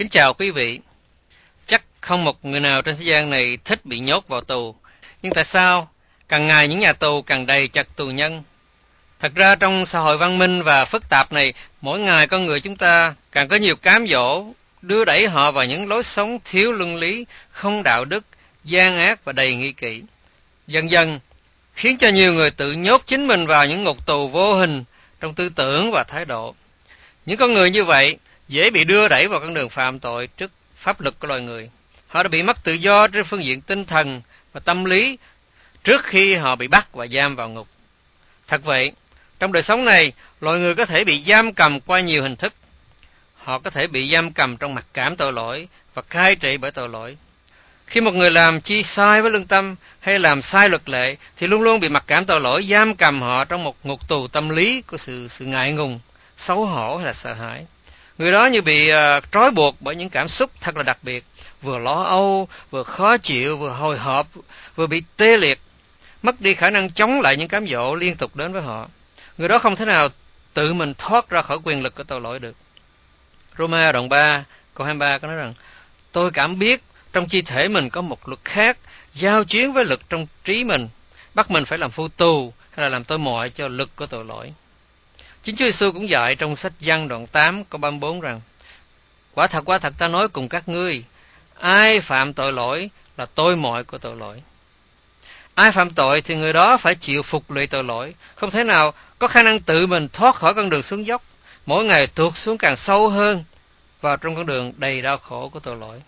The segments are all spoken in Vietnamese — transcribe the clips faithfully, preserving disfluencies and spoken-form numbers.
Kính chào quý vị. Chắc không một người nào trên thế gian này thích bị nhốt vào tù. Nhưng tại sao càng ngày những nhà tù càng đầy chật tù nhân? Thật ra trong xã hội văn minh và phức tạp này, mỗi ngày con người chúng ta càng có nhiều cám dỗ, đưa đẩy họ vào những lối sống thiếu luân lý, không đạo đức, gian ác và đầy nghi kỵ. Dần dần khiến cho nhiều người tự nhốt chính mình vào những ngục tù vô hình trong tư tưởng và thái độ. Những con người như vậy dễ bị đưa đẩy vào con đường phạm tội trước pháp luật của loài người. Họ đã bị mất tự do trên phương diện tinh thần và tâm lý trước khi họ bị bắt và giam vào ngục. Thật vậy, trong đời sống này, loài người có thể bị giam cầm qua nhiều hình thức. Họ có thể bị giam cầm trong mặc cảm tội lỗi và cai trị bởi tội lỗi. Khi một người làm chi sai với lương tâm hay làm sai luật lệ thì luôn luôn bị mặc cảm tội lỗi giam cầm họ trong một ngục tù tâm lý của sự sự ngại ngùng, xấu hổ hay là sợ hãi. Người đó như bị uh, trói buộc bởi những cảm xúc thật là đặc biệt, vừa lo âu, vừa khó chịu, vừa hồi hộp, vừa bị tê liệt, mất đi khả năng chống lại những cám dỗ liên tục đến với họ. Người đó không thể nào tự mình thoát ra khỏi quyền lực của tội lỗi được. Roma đoạn ba câu hai mươi ba có nói rằng: tôi cảm biết trong chi thể mình có một luật khác giao chiến với lực trong trí mình, bắt mình phải làm phu tù hay là làm tôi mọi cho lực của tội lỗi. Chính Chúa Giêsu cũng dạy trong sách Giăng đoạn tám câu ba mươi bốn rằng: quả thật quả thật ta nói cùng các ngươi, ai phạm tội lỗi là tôi mọi của tội lỗi. Ai phạm tội thì người đó phải chịu phục lụy tội lỗi, không thể nào có khả năng tự mình thoát khỏi con đường xuống dốc, mỗi ngày tuột xuống càng sâu hơn vào trong con đường đầy đau khổ của tội lỗi.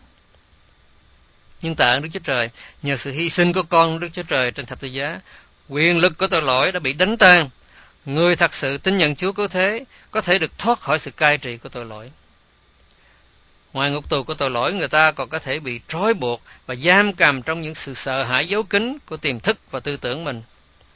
Nhưng tạ ơn Đức Chúa Trời, nhờ sự hy sinh của con Đức Chúa Trời trên thập tự giá, quyền lực của tội lỗi đã bị đánh tan. Người thật sự tin nhận Chúa cứu thế có thể được thoát khỏi sự cai trị của tội lỗi. Ngoài ngục tù của tội lỗi, người ta còn có thể bị trói buộc và giam cầm trong những sự sợ hãi giấu kín của tiềm thức và tư tưởng mình.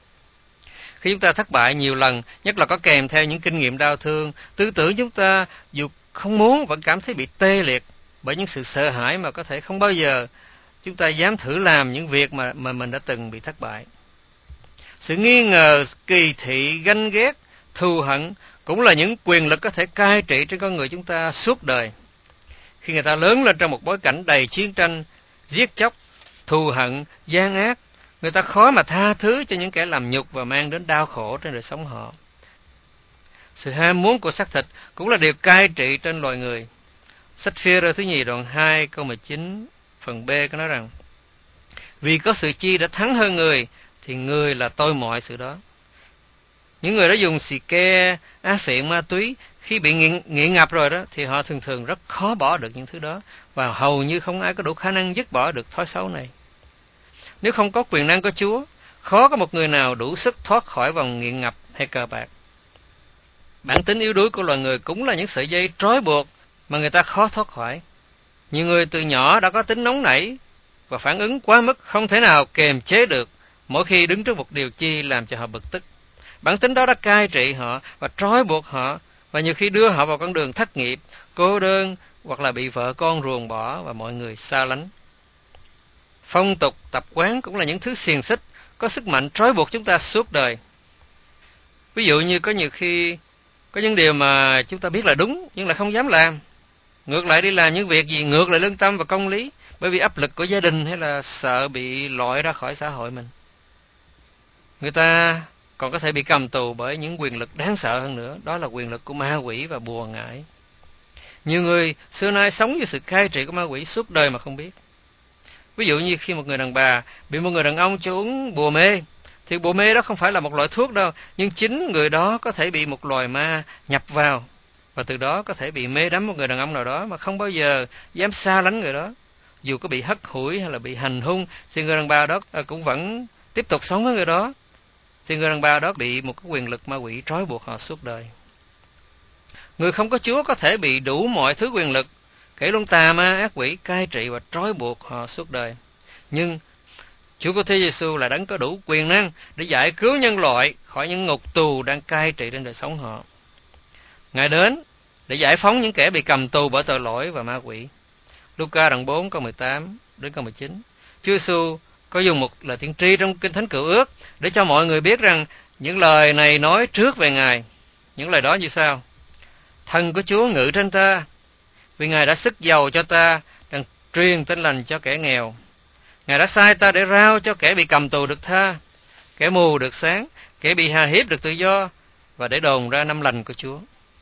Khi chúng ta thất bại nhiều lần, nhất là có kèm theo những kinh nghiệm đau thương, tư tưởng chúng ta dù không muốn vẫn cảm thấy bị tê liệt bởi những sự sợ hãi mà có thể không bao giờ chúng ta dám thử làm những việc mà, mà mình đã từng bị thất bại. Sự nghi ngờ, kỳ thị, ganh ghét, thù hận cũng là những quyền lực có thể cai trị trên con người chúng ta suốt đời. Khi người ta lớn lên trong một bối cảnh đầy chiến tranh, giết chóc, thù hận, gian ác, người ta khó mà tha thứ cho những kẻ làm nhục và mang đến đau khổ trên đời sống họ. Sự ham muốn của xác thịt cũng là điều cai trị trên loài người. Sách Phi-e-rơ thứ nhì đoạn hai câu mười chín phần B có nói rằng: vì có sự chi đã thắng hơn người thì người là tôi mọi sự đó. Những người đã dùng xì ke, á phiện, ma túy, khi bị nghiện, nghiện ngập rồi đó thì họ thường thường rất khó bỏ được những thứ đó, và hầu như không ai có đủ khả năng dứt bỏ được thói xấu này. Nếu không có quyền năng của Chúa, khó có một người nào đủ sức thoát khỏi vòng nghiện ngập hay cờ bạc. Bản tính yếu đuối của loài người cũng là những sợi dây trói buộc mà người ta khó thoát khỏi. Nhiều người từ nhỏ đã có tính nóng nảy và phản ứng quá mức không thể nào kềm chế được mỗi khi đứng trước một điều chi làm cho họ bực tức. Bản tính đó đã cai trị họ và trói buộc họ, và nhiều khi đưa họ vào con đường thất nghiệp, cô đơn, hoặc là bị vợ con ruồng bỏ và mọi người xa lánh. Phong tục, tập quán cũng là những thứ xiềng xích có sức mạnh trói buộc chúng ta suốt đời. Ví dụ như có nhiều khi có những điều mà chúng ta biết là đúng nhưng lại không dám làm, ngược lại đi làm những việc gì ngược lại lương tâm và công lý, bởi vì áp lực của gia đình hay là sợ bị loại ra khỏi xã hội mình. Người ta còn có thể bị cầm tù bởi những quyền lực đáng sợ hơn nữa, đó là quyền lực của ma quỷ và bùa ngải. Nhiều người xưa nay sống với sự cai trị của ma quỷ suốt đời mà không biết. Ví dụ như khi một người đàn bà bị một người đàn ông cho uống bùa mê, thì bùa mê đó không phải là một loại thuốc đâu, nhưng chính người đó có thể bị một loài ma nhập vào, và từ đó có thể bị mê đắm một người đàn ông nào đó mà không bao giờ dám xa lánh người đó. Dù có bị hất hủi hay là bị hành hung thì người đàn bà đó cũng vẫn tiếp tục sống với người đó, thì người đàn bà đó bị một cái quyền lực ma quỷ trói buộc họ suốt đời. Người không có Chúa có thể bị đủ mọi thứ quyền lực, kể luôn tà ma ác quỷ cai trị và trói buộc họ suốt đời. Nhưng Chúa của Thế Giêsu là đấng có đủ quyền năng để giải cứu nhân loại khỏi những ngục tù đang cai trị trên đời sống họ. Ngài đến để giải phóng những kẻ bị cầm tù bởi tội lỗi và ma quỷ. Luca đoạn bốn câu mười tám đến câu mười chín. Chúa Giêsu có dùng một lời tiên tri trong Kinh Thánh Cựu Ước để cho mọi người biết rằng những lời này nói trước về Ngài. Những lời đó như sau: thần của Chúa ngự trên ta, vì Ngài đã sức giàu cho ta, đang truyền tin lành cho kẻ nghèo. Ngài đã sai ta để rao cho kẻ bị cầm tù được tha, kẻ mù được sáng, kẻ bị hà hiếp được tự do, và để đồn ra năm lành của Chúa.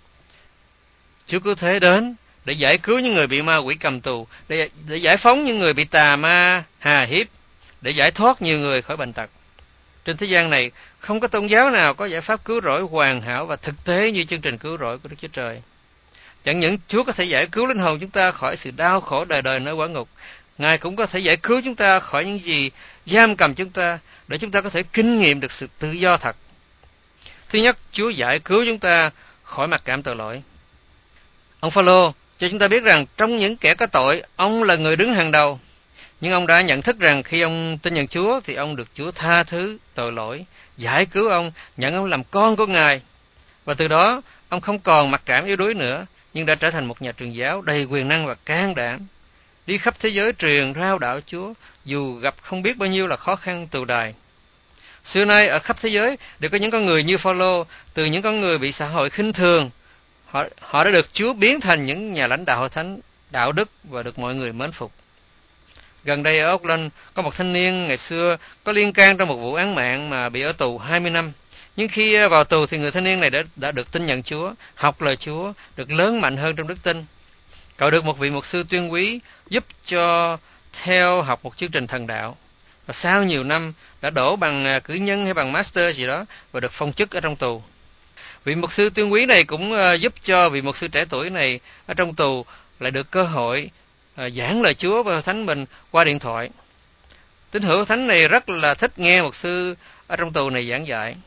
Chúa cứu thế đến để giải cứu những người bị ma quỷ cầm tù, để, để giải phóng những người bị tà ma hà hiếp, để giải thoát nhiều người khỏi bệnh tật. Trên thế gian này, không có tôn giáo nào có giải pháp cứu rỗi hoàn hảo và thực tế như chương trình cứu rỗi của Đức Chúa Trời. Chẳng những Chúa có thể giải cứu linh hồn chúng ta khỏi sự đau khổ đời đời nơi quả ngục, Ngài cũng có thể giải cứu chúng ta khỏi những gì giam cầm chúng ta, để chúng ta có thể kinh nghiệm được sự tự do thật. Thứ nhất, Chúa giải cứu chúng ta khỏi mặc cảm tội lỗi. Ông Phao-lô cho chúng ta biết rằng trong những kẻ có tội, ông là người đứng hàng đầu. Nhưng ông đã nhận thức rằng khi ông tin nhận Chúa thì ông được Chúa tha thứ tội lỗi, giải cứu ông, nhận ông làm con của Ngài. Và từ đó, ông không còn mặc cảm yếu đuối nữa, nhưng đã trở thành một nhà truyền giáo đầy quyền năng và can đảm, đi khắp thế giới truyền rao đạo Chúa, dù gặp không biết bao nhiêu là khó khăn tù đày. Xưa nay ở khắp thế giới đều có những con người như Phao-lô, từ những con người bị xã hội khinh thường, họ họ đã được Chúa biến thành những nhà lãnh đạo hội thánh đạo đức và được mọi người mến phục. Gần đây ở Auckland có một thanh niên ngày xưa có liên can trong một vụ án mạng mà bị ở tù hai mươi năm. Nhưng khi vào tù thì người thanh niên này đã, đã được tin nhận Chúa, học lời Chúa, được lớn mạnh hơn trong đức tin. Cậu được một vị mục sư tuyên quý giúp cho theo học một chương trình thần đạo. Và sau nhiều năm đã đổ bằng cử nhân hay bằng master gì đó và được phong chức ở trong tù. Vị mục sư tuyên quý này cũng giúp cho vị mục sư trẻ tuổi này ở trong tù lại được cơ hội giảng lời Chúa với hội thánh mình qua điện thoại. Tín hữu hội thánh này rất là thích nghe mục sư ở trong tù này giảng dạy.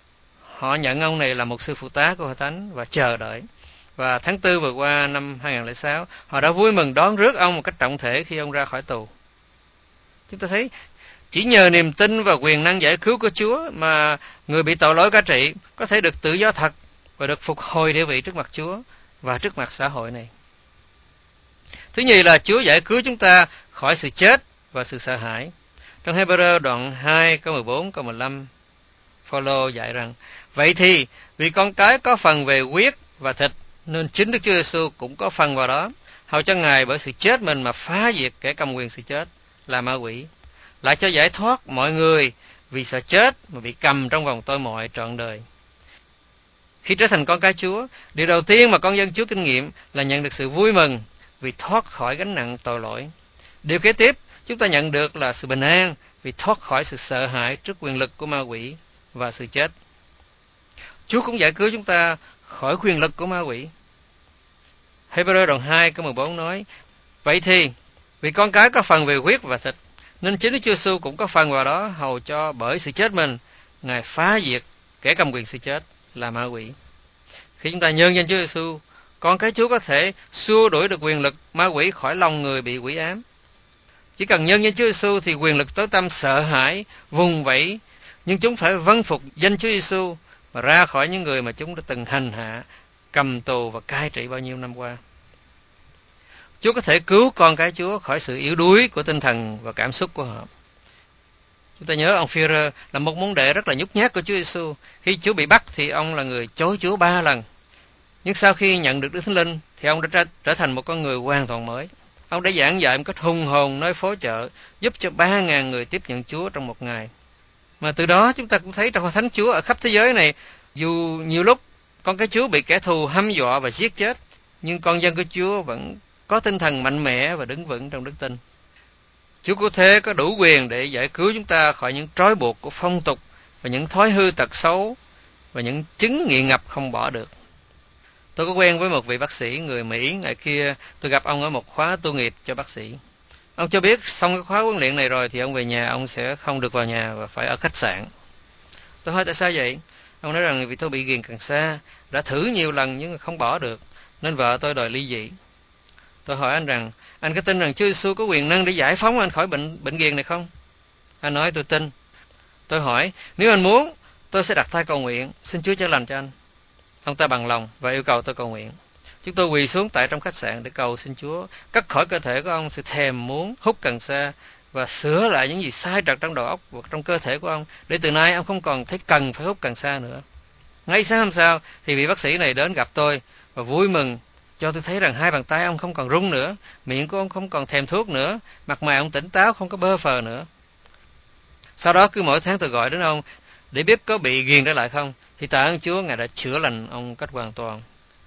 Họ nhận ông này là mục sư phụ tá của hội thánh và chờ đợi. Và tháng tư vừa qua năm hai không không sáu, họ đã vui mừng đón rước ông một cách trọng thể khi ông ra khỏi tù. Chúng ta thấy chỉ nhờ niềm tin và quyền năng giải cứu của Chúa mà người bị tội lỗi cai trị có thể được tự do thật và được phục hồi địa vị trước mặt Chúa và trước mặt xã hội này. Thứ nhì là Chúa giải cứu chúng ta khỏi sự chết và sự sợ hãi. Trong Hebrew đoạn hai câu mười bốn câu mười lăm, Phao-lô dạy rằng: vậy thì vì con cái có phần về huyết và thịt, nên chính Đức Chúa Giêsu cũng có phần vào đó, hầu cho Ngài bởi sự chết mình mà phá diệt kẻ cầm quyền sự chết là ma quỷ, lại cho giải thoát mọi người vì sợ chết mà bị cầm trong vòng tôi mọi trọn đời. Khi trở thành con cái Chúa, điều đầu tiên mà con dân Chúa kinh nghiệm là nhận được sự vui mừng vì thoát khỏi gánh nặng tội lỗi. Điều kế tiếp chúng ta nhận được là sự bình an vì thoát khỏi sự sợ hãi trước quyền lực của ma quỷ và sự chết. Chúa cũng giải cứu chúng ta khỏi quyền lực của ma quỷ. Hebrew đoạn hai câu mười bốn nói: vậy thì vì con cái có phần về huyết và thịt, nên chính Đức Chúa Giêsu cũng có phần vào đó, hầu cho bởi sự chết mình Ngài phá diệt kẻ cầm quyền sự chết là ma quỷ. Khi chúng ta nhân danh Chúa Giêsu, con cái Chúa có thể xua đuổi được quyền lực ma quỷ khỏi lòng người bị quỷ ám. Chỉ cần nhân danh Chúa Giêsu thì quyền lực tối tăm sợ hãi vùng vẫy, nhưng chúng phải vâng phục danh Chúa Giêsu và ra khỏi những người mà chúng đã từng hành hạ, cầm tù và cai trị bao nhiêu năm qua. Chúa có thể cứu con cái Chúa khỏi sự yếu đuối của tinh thần và cảm xúc của họ. Chúng ta nhớ ông Phi-rơ là một môn đệ rất là nhút nhát của Chúa Giêsu. Khi Chúa bị bắt thì ông là người chối Chúa ba lần. Nhưng sau khi nhận được Đức Thánh Linh thì ông đã trở, trở thành một con người hoàn toàn mới. Ông đã giảng dạy một cách hùng hồn nơi phố chợ, giúp cho ba ngàn người tiếp nhận Chúa trong một ngày. Mà từ đó chúng ta cũng thấy trong hội thánh Chúa ở khắp thế giới này, dù nhiều lúc con cái Chúa bị kẻ thù hăm dọa và giết chết, nhưng con dân của Chúa vẫn có tinh thần mạnh mẽ và đứng vững trong đức tin. Chúa có thế có đủ quyền để giải cứu chúng ta khỏi những trói buộc của phong tục và những thói hư tật xấu và những chứng nghiện ngập không bỏ được. Tôi có quen với một vị bác sĩ người Mỹ, ngày kia tôi gặp ông ở một khóa tu nghiệp cho bác sĩ. Ông cho biết xong cái khóa huấn luyện này rồi thì ông về nhà ông sẽ không được vào nhà và phải ở khách sạn. Tôi hỏi tại sao vậy? Ông nói rằng vì tôi bị ghiền cần sa, đã thử nhiều lần nhưng không bỏ được, nên vợ tôi đòi ly dị. Tôi hỏi anh rằng, anh có tin rằng Chúa Giêsu có quyền năng để giải phóng anh khỏi bệnh bệnh ghiền này không? Anh nói tôi tin. Tôi hỏi, nếu anh muốn, tôi sẽ đặt tay cầu nguyện, xin Chúa chữa lành cho anh. Ông ta bằng lòng và yêu cầu tôi cầu nguyện. Chúng tôi quỳ xuống tại trong khách sạn để cầu xin Chúa cắt khỏi cơ thể của ông sự thèm muốn hút cần sa và sửa lại những gì sai trật trong đầu óc và trong cơ thể của ông, để từ nay ông không còn thấy cần phải hút cần sa nữa. Ngay sáng hôm sau thì vị bác sĩ này đến gặp tôi và vui mừng cho tôi thấy rằng hai bàn tay ông không còn run nữa, miệng của ông không còn thèm thuốc nữa, mặt mày ông tỉnh táo, không có bơ phờ nữa. Sau đó cứ mỗi tháng tôi gọi đến ông để biết có bị ghiền trở lại không, thì tạ ơn Chúa, Ngài đã chữa lành ông cách hoàn toàn.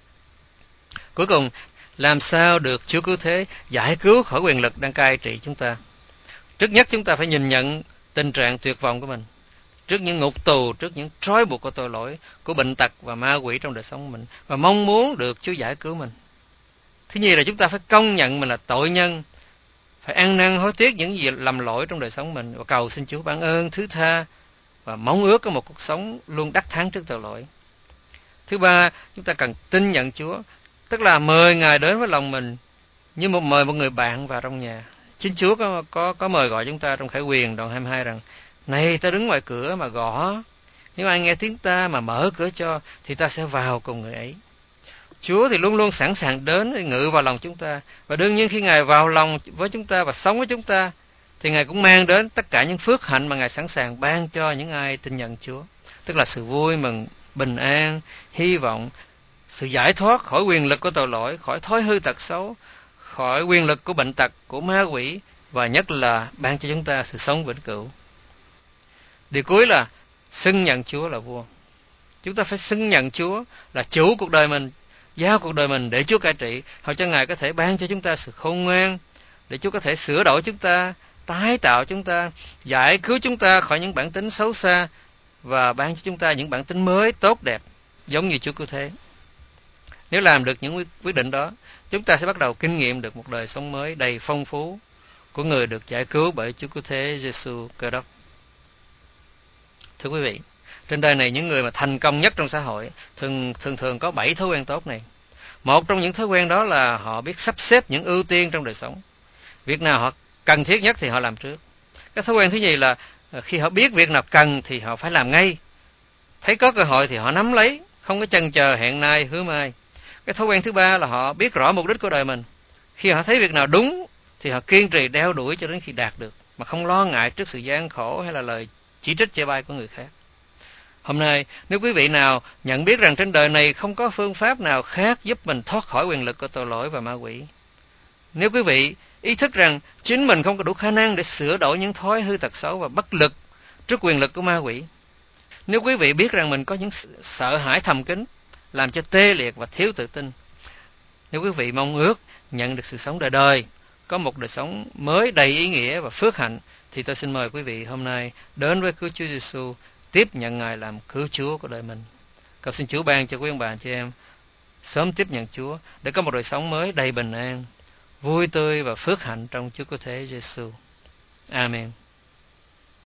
Cuối cùng, làm sao được Chúa cứu thế giải cứu khỏi quyền lực đang cai trị chúng ta? Trước nhất chúng ta phải nhìn nhận tình trạng tuyệt vọng của mình, trước những ngục tù, trước những trói buộc của tội lỗi, của bệnh tật và ma quỷ trong đời sống của mình, và mong muốn được Chúa giải cứu mình. Thứ nhì là chúng ta phải công nhận mình là tội nhân, phải ăn năn hối tiếc những gì lầm lỗi trong đời sống mình, và cầu xin Chúa ban ơn thứ tha, và mong ước có một cuộc sống luôn đắc thắng trước tội lỗi. Thứ ba, chúng ta cần tin nhận Chúa, tức là mời Ngài đến với lòng mình như một mời một người bạn vào trong nhà. Chính Chúa có có có mời gọi chúng ta trong Khải Huyền đoạn hai mươi hai rằng: này, ta đứng ngoài cửa mà gõ, nếu ai nghe tiếng ta mà mở cửa cho, thì ta sẽ vào cùng người ấy. Chúa thì luôn luôn sẵn sàng đến để ngự vào lòng chúng ta, và đương nhiên khi Ngài vào lòng với chúng ta và sống với chúng ta, thì Ngài cũng mang đến tất cả những phước hạnh mà Ngài sẵn sàng ban cho những ai tin nhận Chúa, tức là sự vui mừng, bình an, hy vọng, sự giải thoát khỏi quyền lực của tội lỗi, khỏi thói hư tật xấu, khỏi quyền lực của bệnh tật, của ma quỷ, và nhất là ban cho chúng ta sự sống vĩnh cửu. Điều cuối là xưng nhận Chúa là vua. Chúng ta phải xưng nhận Chúa là chủ cuộc đời mình, giao cuộc đời mình để Chúa cai trị, hầu cho Ngài có thể ban cho chúng ta sự khôn ngoan, để Chúa có thể sửa đổi chúng ta, tái tạo chúng ta, giải cứu chúng ta khỏi những bản tính xấu xa, và ban cho chúng ta những bản tính mới tốt đẹp giống như Chúa cứu thế. Nếu làm được những quyết định đó, chúng ta sẽ bắt đầu kinh nghiệm được một đời sống mới đầy phong phú của người được giải cứu bởi Chúa cứu thế Giêsu Cơ Đốc. Thưa quý vị, trên đời này những người mà thành công nhất trong xã hội thường thường thường có bảy thói quen tốt này. Một trong những thói quen đó là họ biết sắp xếp những ưu tiên trong đời sống. Việc nào họ cần thiết nhất thì họ làm trước. Cái thói quen thứ nhì là khi họ biết việc nào cần thì họ phải làm ngay. Thấy có cơ hội thì họ nắm lấy, không có chần chờ hẹn nay hứa mai. Cái thói quen thứ ba là họ biết rõ mục đích của đời mình. Khi họ thấy việc nào đúng thì họ kiên trì đeo đuổi cho đến khi đạt được, mà không lo ngại trước sự gian khổ hay là lời chỉ trích chê bai của người khác. Hôm nay, nếu quý vị nào nhận biết rằng trên đời này không có phương pháp nào khác giúp mình thoát khỏi quyền lực của tội lỗi và ma quỷ, nếu quý vị ý thức rằng chính mình không có đủ khả năng để sửa đổi những thói hư tật xấu và bất lực trước quyền lực của ma quỷ, nếu quý vị biết rằng mình có những sợ hãi thầm kín làm cho tê liệt và thiếu tự tin, nếu quý vị mong ước nhận được sự sống đời đời, có một đời sống mới đầy ý nghĩa và phước hạnh, thì tôi xin mời quý vị hôm nay đến với cứu Chúa Giêsu, tiếp nhận Ngài làm cứu Chúa của đời mình. Cầu xin Chúa ban cho quý ông bà chị em sớm tiếp nhận Chúa để có một đời sống mới đầy bình an, vui tươi và phước hạnh trong Chúa cứu thế Giêsu. Amen.